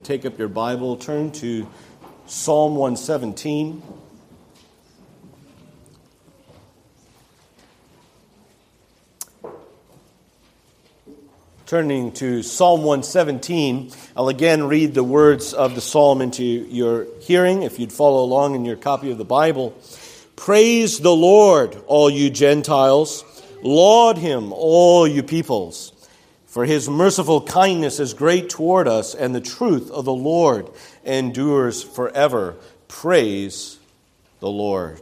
Take up your Bible, turn to Psalm 117. Turning to Psalm 117, I'll again read the words of the psalm into your hearing, if you'd follow along in your copy of the Bible. Praise the Lord, all you Gentiles. Laud him, all you peoples. For his merciful kindness is great toward us, and the truth of the Lord endures forever. Praise the Lord.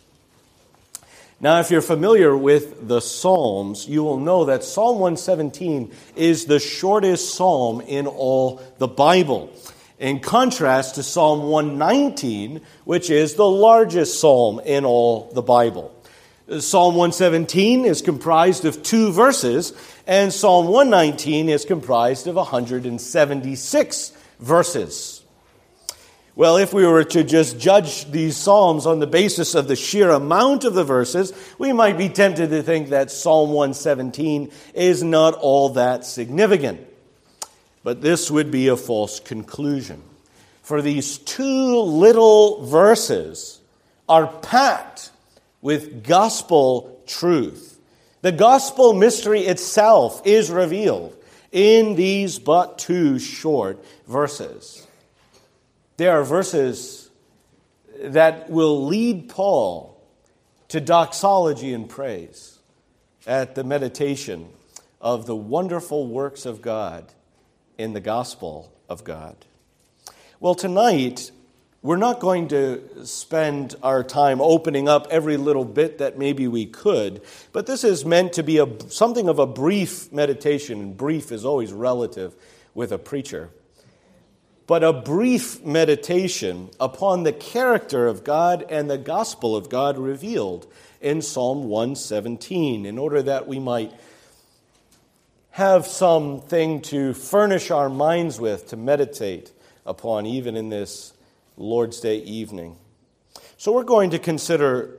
Now, if you're familiar with the Psalms, you will know that Psalm 117 is the shortest psalm in all the Bible, in contrast to Psalm 119, which is the largest psalm in all the Bible. Psalm 117 is comprised of 2 verses, and Psalm 119 is comprised of 176 verses. Well, if we were to just judge these psalms on the basis of the sheer amount of the verses, we might be tempted to think that Psalm 117 is not all that significant. But this would be a false conclusion. For these 2 little verses are packed with gospel truth. The gospel mystery itself is revealed in these but 2 short verses. They are verses that will lead Paul to doxology and praise at the meditation of the wonderful works of God in the gospel of God. Well, tonight, we're not going to spend our time opening up every little bit that maybe we could, but this is meant to be something of a brief meditation, and brief is always relative with a preacher. But a brief meditation upon the character of God and the gospel of God revealed in Psalm 117, in order that we might have something to furnish our minds with, to meditate upon, even in this Lord's Day evening. So we're going to consider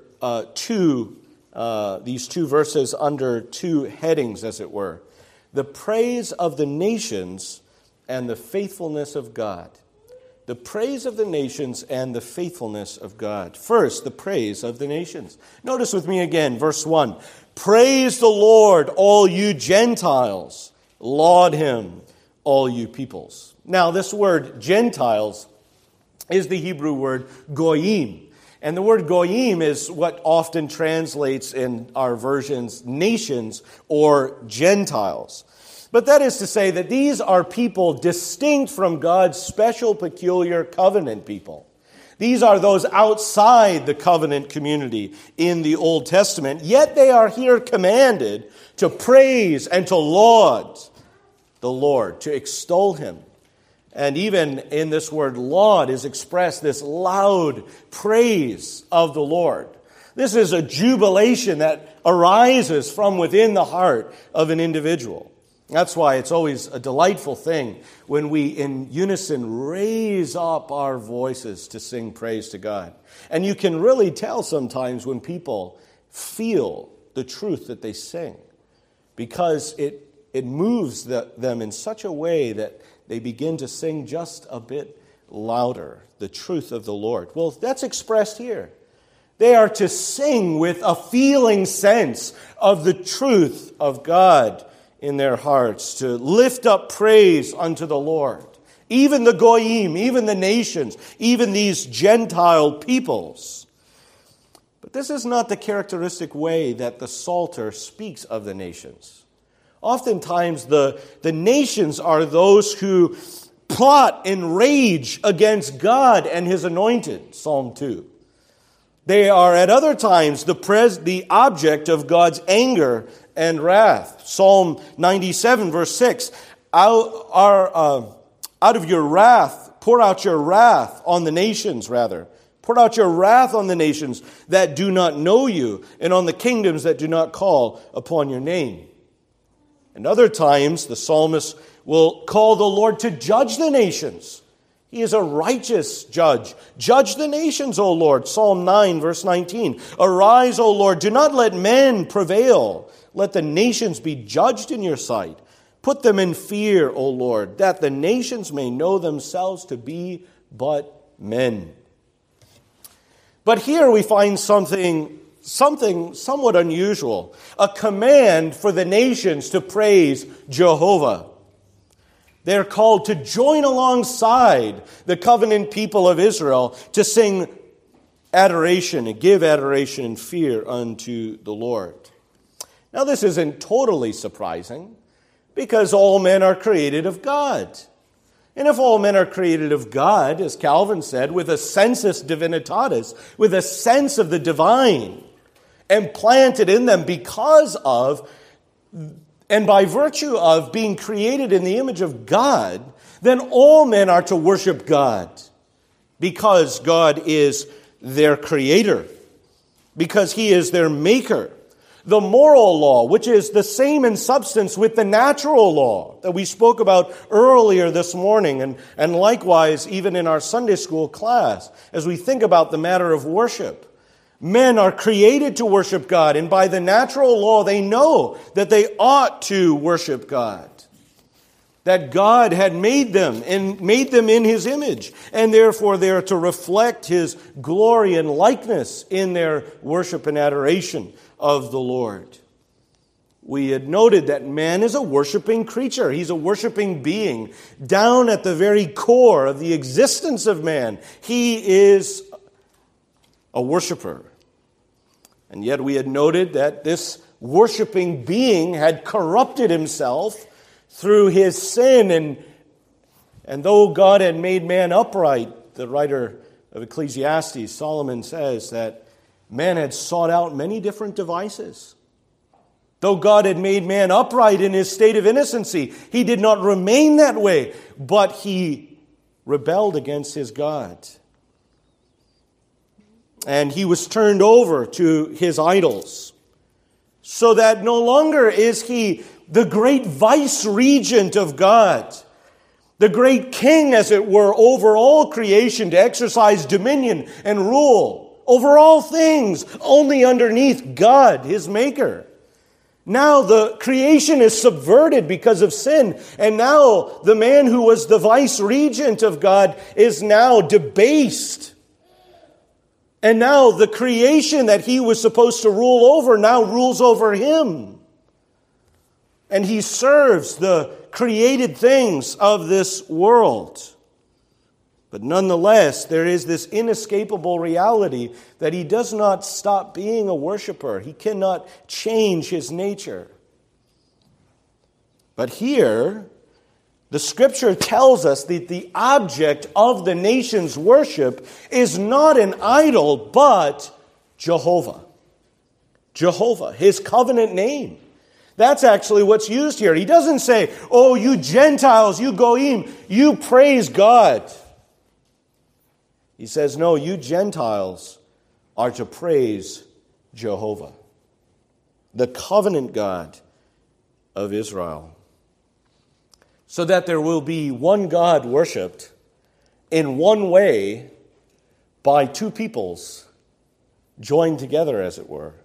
these 2 verses under 2 headings, as it were. The praise of the nations and the faithfulness of God. The praise of the nations and the faithfulness of God. First, the praise of the nations. Notice with me again, verse 1. Praise the Lord, all you Gentiles. Laud him, all you peoples. Now, this word Gentiles is the Hebrew word goyim. And the word goyim is what often translates in our versions nations or Gentiles. But that is to say that these are people distinct from God's special, peculiar covenant people. These are those outside the covenant community in the Old Testament, yet they are here commanded to praise and to laud the Lord, to extol him. And even in this word laud is expressed this loud praise of the Lord. This is a jubilation that arises from within the heart of an individual. That's why it's always a delightful thing when we in unison raise up our voices to sing praise to God. And you can really tell sometimes when people feel the truth that they sing, because it moves them in such a way that they begin to sing just a bit louder, the truth of the Lord. Well, that's expressed here. They are to sing with a feeling sense of the truth of God in their hearts, to lift up praise unto the Lord. Even the goyim, even the nations, even these Gentile peoples. But this is not the characteristic way that the Psalter speaks of the nations. Oftentimes, the nations are those who plot and rage against God and his anointed, Psalm 2. They are at other times the object of God's anger and wrath. Psalm 97, verse 6, out of your wrath, pour out your wrath on the nations, rather. Pour out your wrath on the nations that do not know you, and on the kingdoms that do not call upon your name. And other times, the psalmist will call the Lord to judge the nations. He is a righteous judge. Judge the nations, O Lord. Psalm 9, verse 19. Arise, O Lord, do not let men prevail. Let the nations be judged in your sight. Put them in fear, O Lord, that the nations may know themselves to be but men. But here we find something somewhat unusual, a command for the nations to praise Jehovah. They're called to join alongside the covenant people of Israel to sing adoration and give adoration and fear unto the Lord. Now, this isn't totally surprising because all men are created of God. And if all men are created of God, as Calvin said, with a sensus divinitatis, with a sense of the divine, implanted in them because of and by virtue of being created in the image of God, then all men are to worship God because God is their creator, because he is their maker. The moral law, which is the same in substance with the natural law that we spoke about earlier this morning, and likewise even in our Sunday school class, as we think about the matter of worship. Men are created to worship God, and by the natural law they know that they ought to worship God. That God had made them and made them in his image, and therefore they are to reflect his glory and likeness in their worship and adoration of the Lord. We had noted that man is a worshiping creature. He's a worshiping being. Down at the very core of the existence of man, he is a worshiper. And yet we had noted that this worshiping being had corrupted himself through his sin. And though God had made man upright, the writer of Ecclesiastes, Solomon, says that man had sought out many different devices. Though God had made man upright in his state of innocency, he did not remain that way, but he rebelled against his God. And he was turned over to his idols, so that no longer is he the great vice-regent of God, the great king, as it were, over all creation to exercise dominion and rule over all things, only underneath God, his maker. Now the creation is subverted because of sin, and now the man who was the vice-regent of God is now debased. And now the creation that he was supposed to rule over now rules over him. And he serves the created things of this world. But nonetheless, there is this inescapable reality that he does not stop being a worshiper. He cannot change his nature. But here, the Scripture tells us that the object of the nation's worship is not an idol, but Jehovah. Jehovah, his covenant name. That's actually what's used here. He doesn't say, oh, you Gentiles, you Goyim, you praise God. He says, no, you Gentiles are to praise Jehovah, the covenant God of Israel. So that there will be one God worshipped in one way by two peoples joined together, as it were.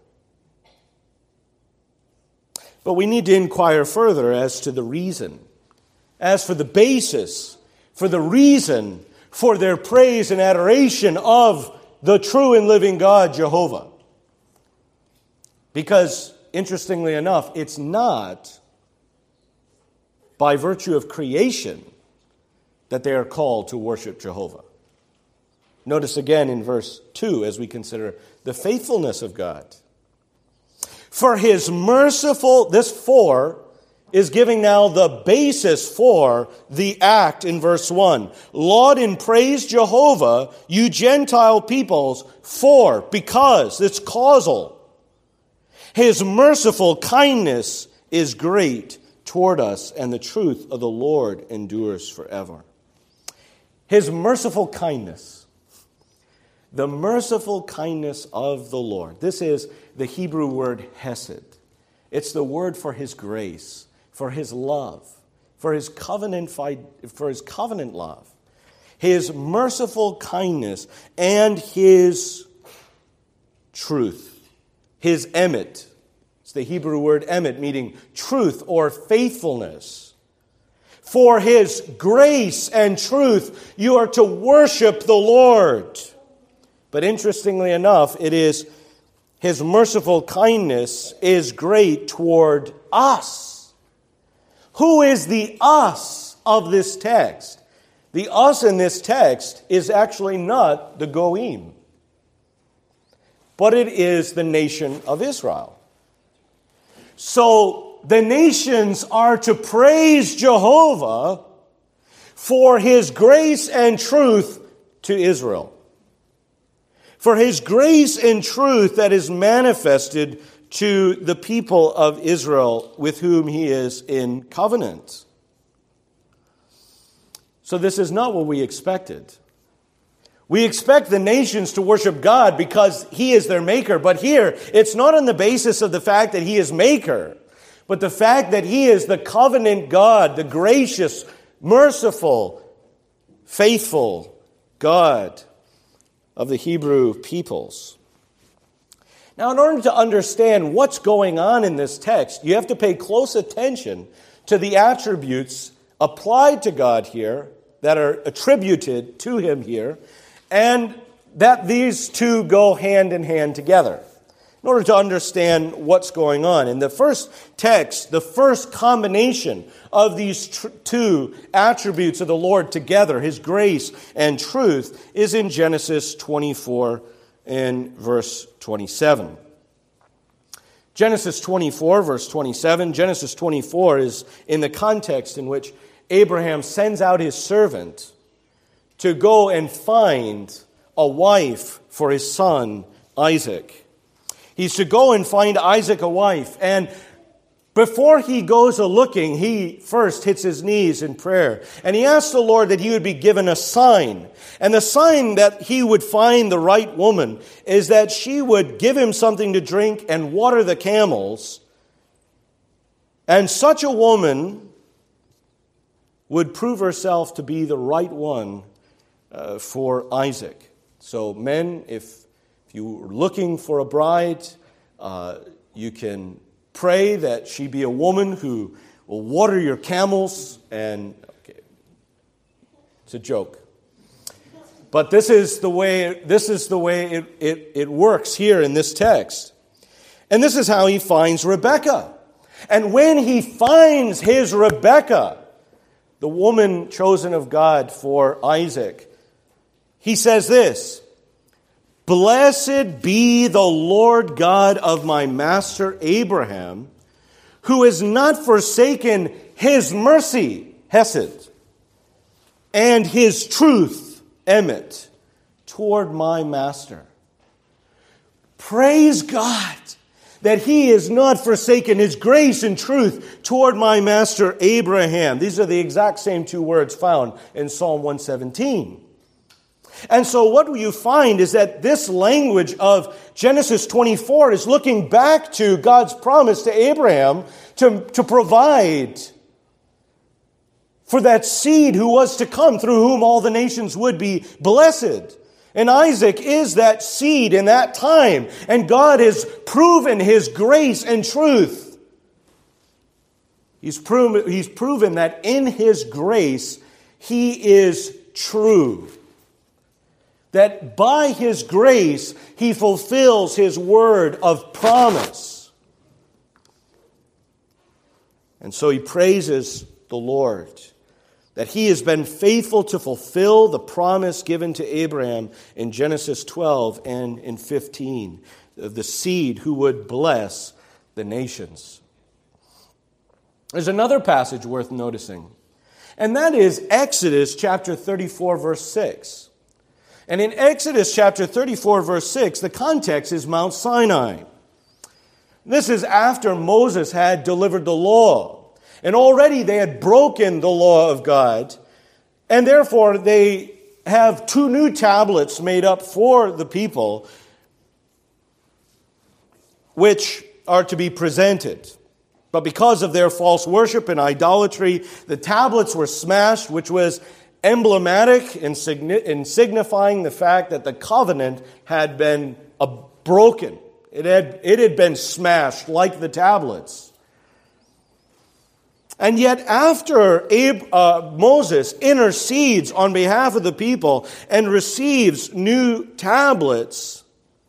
But we need to inquire further as to the reason, as for the basis, for the reason for their praise and adoration of the true and living God, Jehovah. Because, interestingly enough, it's not by virtue of creation that they are called to worship Jehovah. Notice again in verse 2 as we consider the faithfulness of God. For his merciful, this for is giving now the basis for the act in verse 1. Laud and praise Jehovah, you Gentile peoples, because, it's causal. His merciful kindness is great toward us, and the truth of the Lord endures forever. His merciful kindness. The merciful kindness of the Lord. This is the Hebrew word hesed. It's the word for his grace, for his love, for his covenant love. His merciful kindness and his truth. His emet. It's the Hebrew word emet, meaning truth or faithfulness. For His grace and truth, you are to worship the Lord. But interestingly enough, it is His merciful kindness is great toward us. Who is the us of this text? The us in this text is actually not the Goyim, but it is the nation of Israel. So the nations are to praise Jehovah for His grace and truth to Israel. For His grace and truth that is manifested to the people of Israel with whom He is in covenant. So this is not what we expected. We expect the nations to worship God because He is their maker. But here, it's not on the basis of the fact that He is maker, but the fact that He is the covenant God, the gracious, merciful, faithful God of the Hebrew peoples. Now, in order to understand what's going on in this text, you have to pay close attention to the attributes applied to God here, that are attributed to Him here, and that these two go hand in hand together in order to understand what's going on. In the first text, the first combination of these two attributes of the Lord together, His grace and truth, is in Genesis 24 and verse 27. Genesis 24, verse 27. Genesis 24 is in the context in which Abraham sends out his servant to go and find a wife for his son Isaac. He's to go and find Isaac a wife. And before he goes a-looking, he first hits his knees in prayer. And he asks the Lord that he would be given a sign. And the sign that he would find the right woman is that she would give him something to drink and water the camels. And such a woman would prove herself to be the right one for Isaac. So men, if you're looking for a bride, you can pray that she be a woman who will water your camels. And okay, it's a joke, but this is the way it works here in this text. And this is how he finds Rebekah. And when he finds his Rebekah, the woman chosen of God for Isaac, he says this: "Blessed be the Lord God of my master Abraham, who has not forsaken His mercy, Hesed, and His truth, Emet, toward my master." Praise God that He has not forsaken His grace and truth toward my master Abraham. These are the exact same two words found in Psalm 117. And so what you find is that this language of Genesis 24 is looking back to God's promise to Abraham to provide for that seed who was to come, through whom all the nations would be blessed. And Isaac is that seed in that time. And God has proven His grace and truth. He's proven that in His grace He is true. That by His grace He fulfills His word of promise. And so he praises the Lord that He has been faithful to fulfill the promise given to Abraham in Genesis 12 and in 15, of the seed who would bless the nations. There's another passage worth noticing, and that is Exodus chapter 34, verse 6. And in Exodus chapter 34, verse 6, the context is Mount Sinai. This is after Moses had delivered the law. And already they had broken the law of God. And therefore they have two new tablets made up for the people, which are to be presented. But because of their false worship and idolatry, the tablets were smashed, which was emblematic in signifying the fact that the covenant had been broken. It had been smashed like the tablets. And yet after Moses intercedes on behalf of the people and receives new tablets,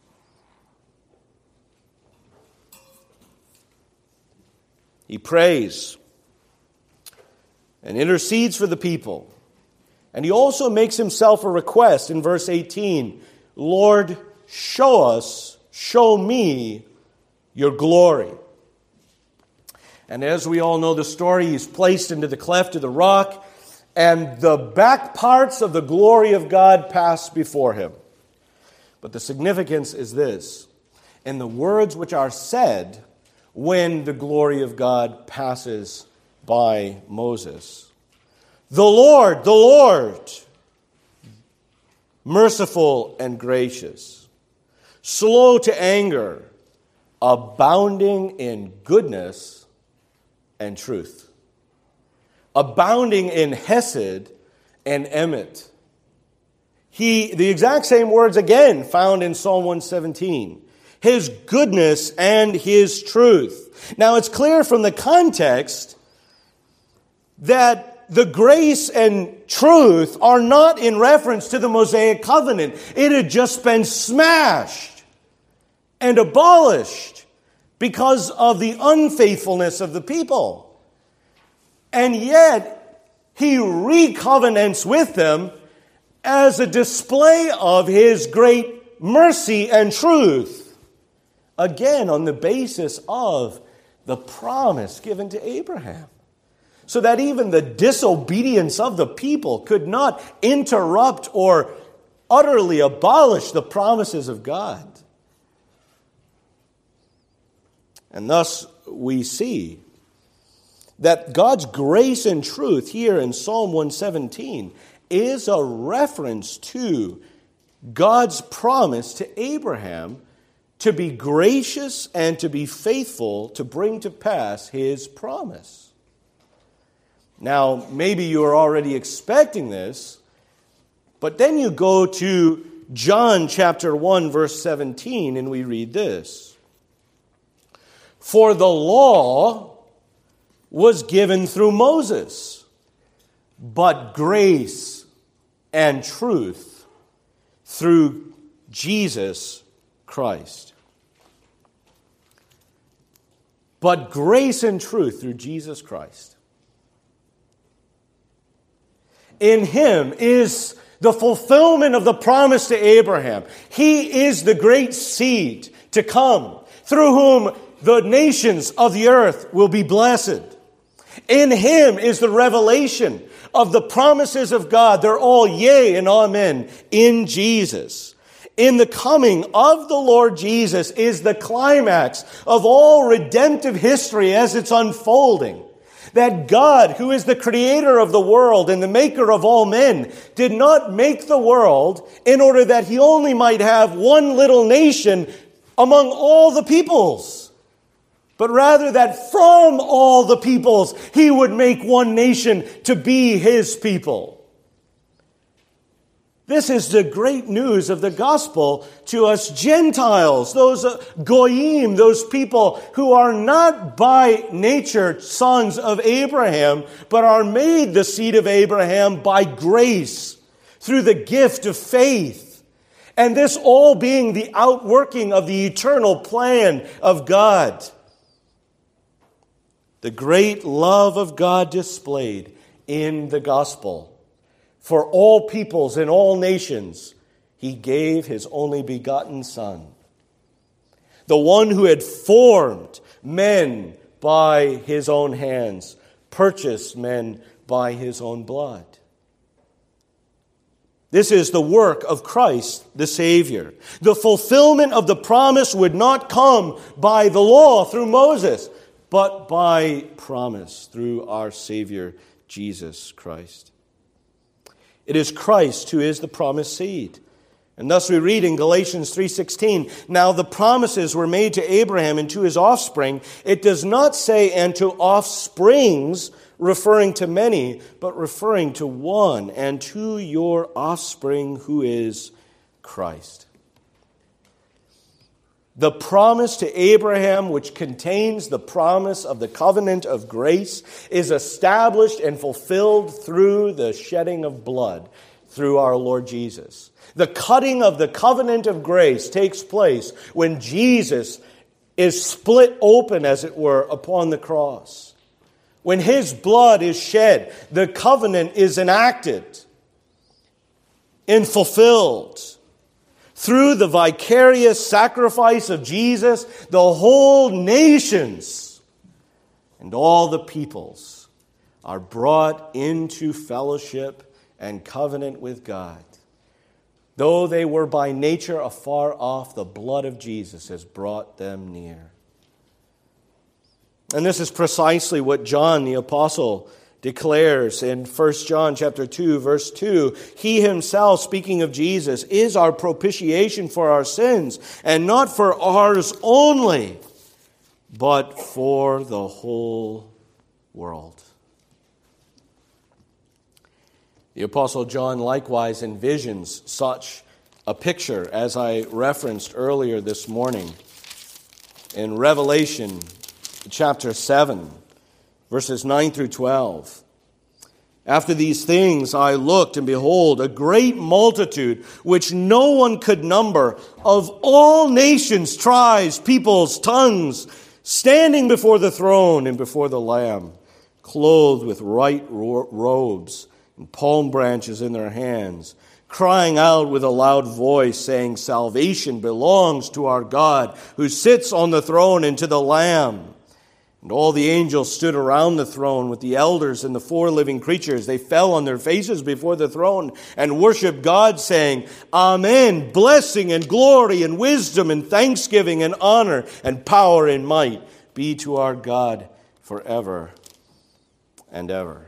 he prays and intercedes for the people. And he also makes himself a request in verse 18, Lord, show me your glory. And as we all know the story, he's placed into the cleft of the rock, and the back parts of the glory of God pass before him. But the significance is this: in the words which are said when the glory of God passes by Moses. The Lord, merciful and gracious, slow to anger, abounding in goodness and truth, abounding in hesed and emet. The exact same words again found in Psalm 117. His goodness and his truth. Now it's clear from the context that the grace and truth are not in reference to the Mosaic covenant. It had just been smashed and abolished because of the unfaithfulness of the people. And yet, he recovenants with them as a display of his great mercy and truth. Again, on the basis of the promise given to Abraham. So that even the disobedience of the people could not interrupt or utterly abolish the promises of God. And thus we see that God's grace and truth here in Psalm 117 is a reference to God's promise to Abraham to be gracious and to be faithful to bring to pass his promise. Now, maybe you are already expecting this, but then you go to John chapter 1, verse 17, and we read this. For the law was given through Moses, but grace and truth through Jesus Christ. But grace and truth through Jesus Christ. In him is the fulfillment of the promise to Abraham. He is the great seed to come, through whom the nations of the earth will be blessed. In him is the revelation of the promises of God. They're all yea and amen in Jesus. In the coming of the Lord Jesus is the climax of all redemptive history as it's unfolding. That God, who is the creator of the world and the maker of all men, did not make the world in order that he only might have one little nation among all the peoples, but rather that from all the peoples he would make one nation to be his people. This is the great news of the gospel to us Gentiles, those goyim, those people who are not by nature sons of Abraham, but are made the seed of Abraham by grace, through the gift of faith. And this all being the outworking of the eternal plan of God. The great love of God displayed in the gospel. For all peoples and all nations, he gave his only begotten Son. The one who had formed men by his own hands, purchased men by his own blood. This is the work of Christ, the Savior. The fulfillment of the promise would not come by the law through Moses, but by promise through our Savior, Jesus Christ. It is Christ who is the promised seed. And thus we read in Galatians 3:16, now the promises were made to Abraham and to his offspring. It does not say, and to offsprings, referring to many, but referring to one, and to your offspring who is Christ. The promise to Abraham, which contains the promise of the covenant of grace, is established and fulfilled through the shedding of blood, through our Lord Jesus. The cutting of the covenant of grace takes place when Jesus is split open, as it were, upon the cross. When his blood is shed, the covenant is enacted and fulfilled. Through the vicarious sacrifice of Jesus, the whole nations and all the peoples are brought into fellowship and covenant with God. Though they were by nature afar off, the blood of Jesus has brought them near. And this is precisely what John the Apostle declares in 1 John chapter 2, verse 2. He himself, speaking of Jesus, is our propitiation for our sins, and not for ours only, but for the whole world. The Apostle John likewise envisions such a picture, as I referenced earlier this morning in Revelation chapter 7. Verses 9 through 12. After these things I looked, and behold, a great multitude, which no one could number, of all nations, tribes, peoples, tongues, standing before the throne and before the Lamb, clothed with white robes and palm branches in their hands, crying out with a loud voice, saying, Salvation belongs to our God, who sits on the throne, and to the Lamb. And all the angels stood around the throne with the elders and the 4 living creatures. They fell on their faces before the throne and worshiped God, saying, Amen, blessing and glory and wisdom and thanksgiving and honor and power and might be to our God forever and ever.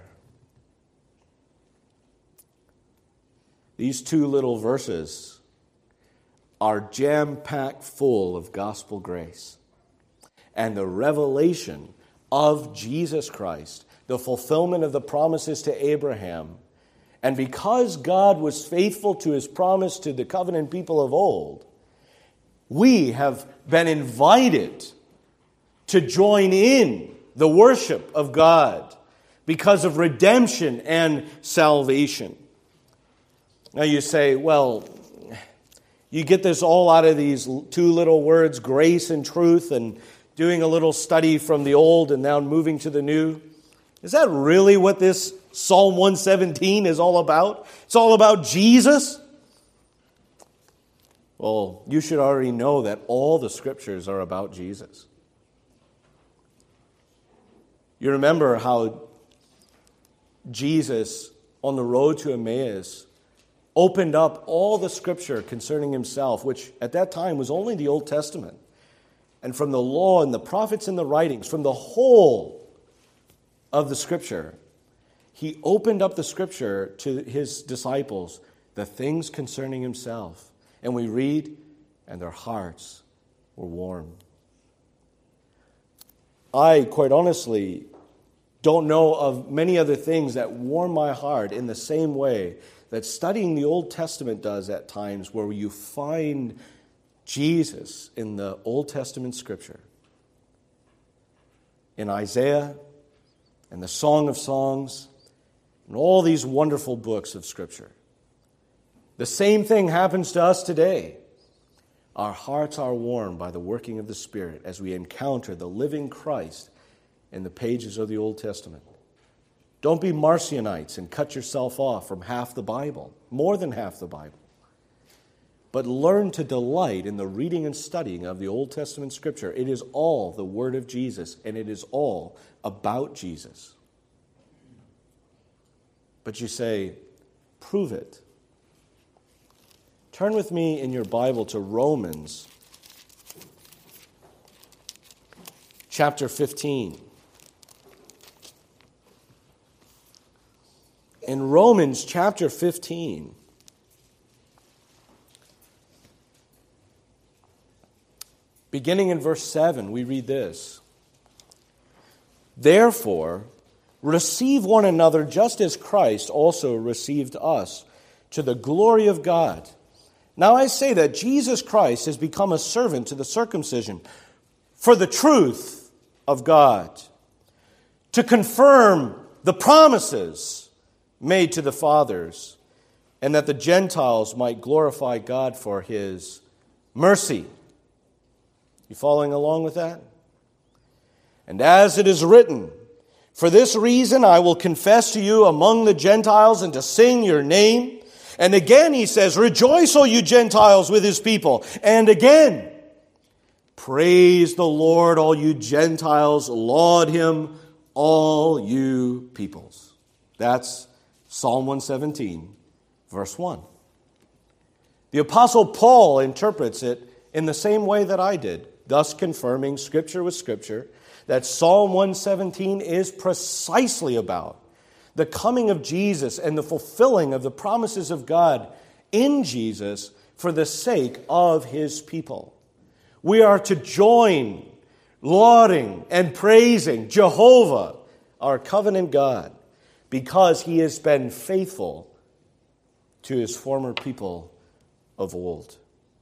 These 2 little verses are jam-packed full of gospel grace and the revelation of Jesus Christ, the fulfillment of the promises to Abraham. And because God was faithful to his promise to the covenant people of old, we have been invited to join in the worship of God because of redemption and salvation. Now you say, well, you get this all out of these 2 little words, grace and truth, and doing a little study from the old and now moving to the new. Is that really what this Psalm 117 is all about? It's all about Jesus? Well, you should already know that all the scriptures are about Jesus. You remember how Jesus, on the road to Emmaus, opened up all the scripture concerning himself, which at that time was only the Old Testament. And from the law and the prophets and the writings, from the whole of the scripture, he opened up the scripture to his disciples, the things concerning himself. And we read, and their hearts were warm. I, quite honestly, don't know of many other things that warm my heart in the same way that studying the Old Testament does at times, where you find Jesus in the Old Testament scripture. In Isaiah and the Song of Songs and all these wonderful books of scripture. The same thing happens to us today. Our hearts are warmed by the working of the Spirit as we encounter the living Christ in the pages of the Old Testament. Don't be Marcionites and cut yourself off from half the Bible, more than half the Bible. But learn to delight in the reading and studying of the Old Testament scripture. It is all the word of Jesus, and it is all about Jesus. But you say, prove it. Turn with me in your Bible to Romans chapter 15. In Romans chapter 15, beginning in verse 7, we read this. Therefore, receive one another just as Christ also received us to the glory of God. Now I say that Jesus Christ has become a servant to the circumcision for the truth of God, to confirm the promises made to the fathers, and that the Gentiles might glorify God for His mercy. You following along with that? And as it is written, for this reason I will confess to you among the Gentiles and to sing your name. And again he says, rejoice, O you Gentiles, with His people. And again, praise the Lord, all you Gentiles. Laud Him, all you peoples. That's Psalm 117, verse 1. The Apostle Paul interprets it in the same way that I did, thus confirming Scripture with Scripture, that Psalm 117 is precisely about the coming of Jesus and the fulfilling of the promises of God in Jesus for the sake of His people. We are to join lauding and praising Jehovah, our covenant God, because He has been faithful to His former people of old.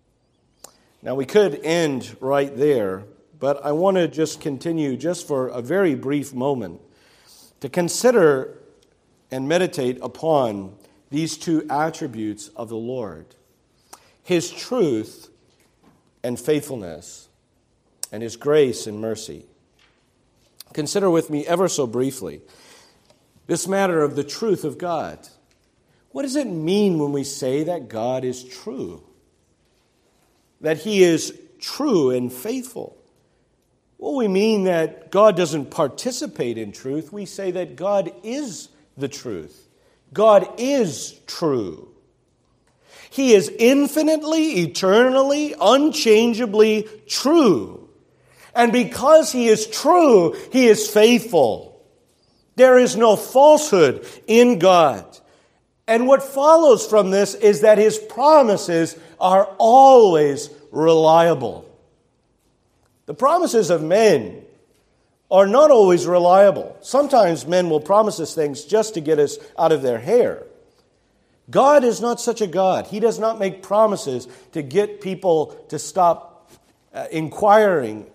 Now we could end right there, but I want to just continue just for a very brief moment to consider and meditate upon these two attributes of the Lord: His truth and faithfulness, and His grace and mercy. Consider with me ever so briefly this matter of the truth of God. What does it mean when we say that God is true? That He is true and faithful? Well, we mean that God doesn't participate in truth. We say that God is the truth. God is true. He is infinitely, eternally, unchangeably true. And because He is true, He is faithful. There is no falsehood in God. And what follows from this is that His promises are always reliable. The promises of men are not always reliable. Sometimes men will promise us things just to get us out of their hair. God is not such a God. He does not make promises to get people to stop inquiring.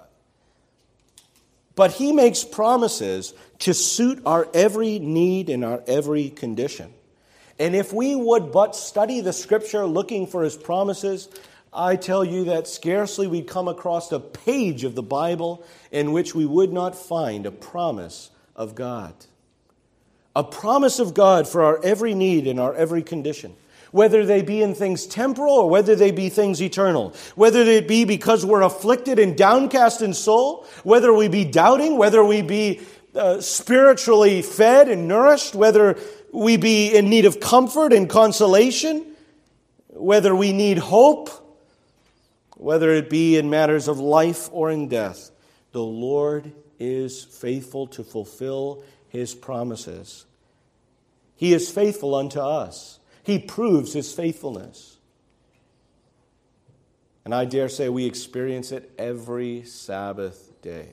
But He makes promises to suit our every need and our every condition. And if we would but study the Scripture looking for His promises, I tell you that scarcely we'd come across a page of the Bible in which we would not find a promise of God. A promise of God for our every need and our every condition. Whether they be in things temporal or whether they be things eternal. Whether it be because we're afflicted and downcast in soul. Whether we be doubting. Whether we be spiritually fed and nourished. Whether we be in need of comfort and consolation. Whether we need hope. Whether it be in matters of life or in death. The Lord is faithful to fulfill His promises. He is faithful unto us. He proves His faithfulness. And I dare say we experience it every Sabbath day.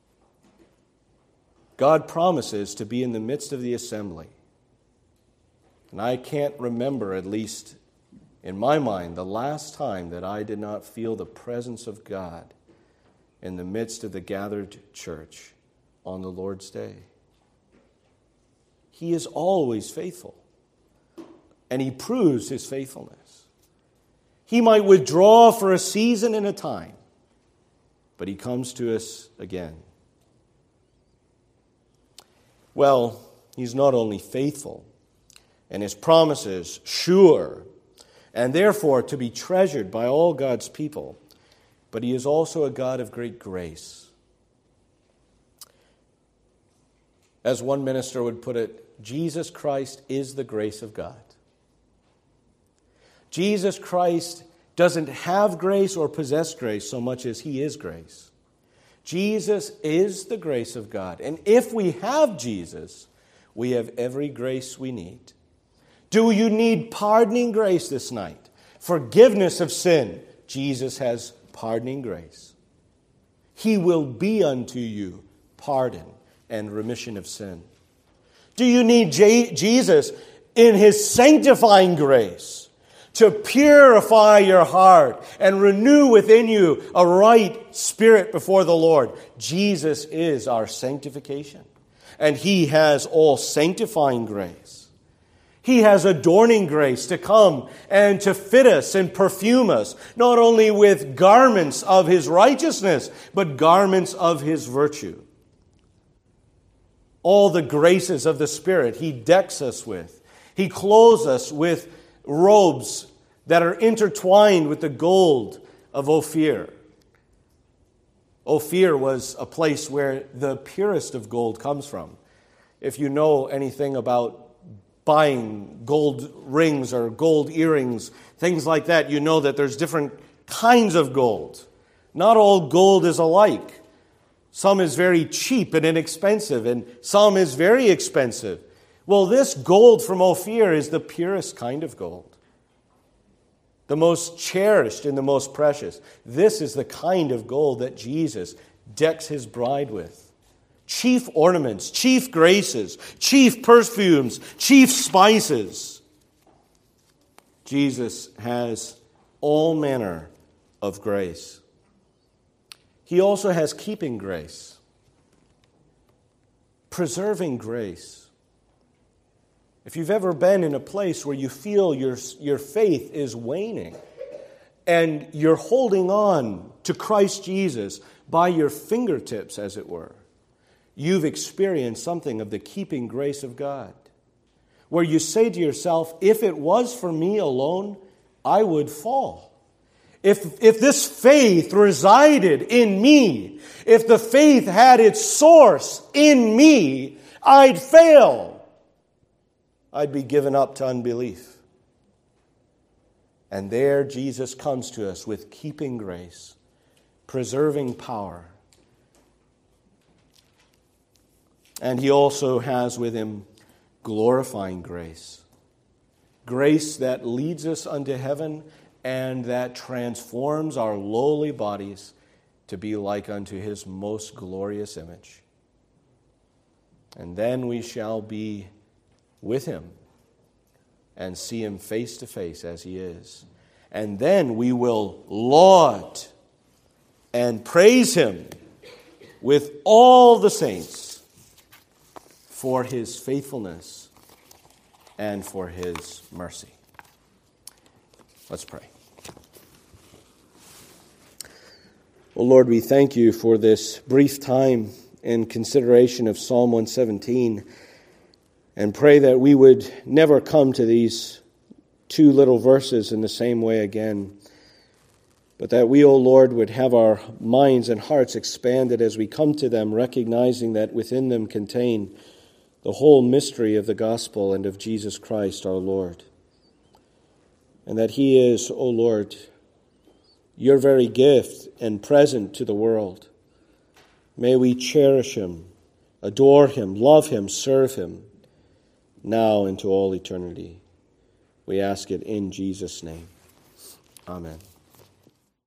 God promises to be in the midst of the assembly. And I can't remember, at least in my mind, the last time that I did not feel the presence of God in the midst of the gathered church on the Lord's day. He is always faithful, and He proves His faithfulness. He might withdraw for a season and a time, but He comes to us again. Well, He's not only faithful, and His promises sure, and therefore to be treasured by all God's people, but He is also a God of great grace. As one minister would put it, Jesus Christ is the grace of God. Jesus Christ doesn't have grace or possess grace so much as He is grace. Jesus is the grace of God. And if we have Jesus, we have every grace we need. Do you need pardoning grace this night? Forgiveness of sin? Jesus has pardoning grace. He will be unto you pardon and remission of sin. Do you need Jesus in His sanctifying grace to purify your heart and renew within you a right spirit before the Lord. Jesus is our sanctification, and He has all sanctifying grace. He has adorning grace to come and to fit us and perfume us, not only with garments of His righteousness, but garments of His virtue. All the graces of the Spirit He decks us with. He clothes us with robes that are intertwined with the gold of Ophir. Ophir was a place where the purest of gold comes from. If you know anything about buying gold rings or gold earrings, things like that, you know that there's different kinds of gold. Not all gold is alike. Some is very cheap and inexpensive, and some is very expensive. Well, this gold from Ophir is the purest kind of gold, the most cherished and the most precious. This is the kind of gold that Jesus decks His bride with. Chief ornaments, chief graces, chief perfumes, chief spices. Jesus has all manner of grace. He also has keeping grace, preserving grace. If you've ever been in a place where you feel your faith is waning and you're holding on to Christ Jesus by your fingertips, as it were, you've experienced something of the keeping grace of God, where you say to yourself, if it was for me alone, I would fall. If this faith resided in me, if the faith had its source in me, I'd fail. I'd be given up to unbelief. And there Jesus comes to us with keeping grace, preserving power. And He also has with Him glorifying grace. Grace that leads us unto heaven and that transforms our lowly bodies to be like unto His most glorious image. And then we shall be with Him and see Him face to face as He is. And then we will laud and praise Him with all the saints for His faithfulness and for His mercy. Let's pray. Oh Lord, we thank You for this brief time in consideration of Psalm 117, and pray that we would never come to these two little verses in the same way again, but that we, O Lord, would have our minds and hearts expanded as we come to them, recognizing that within them contain the whole mystery of the gospel and of Jesus Christ our Lord, and that He is, O Lord, Your very gift and present to the world. May we cherish Him, adore Him, love Him, serve Him, now and to all eternity. We ask it in Jesus' name. Amen.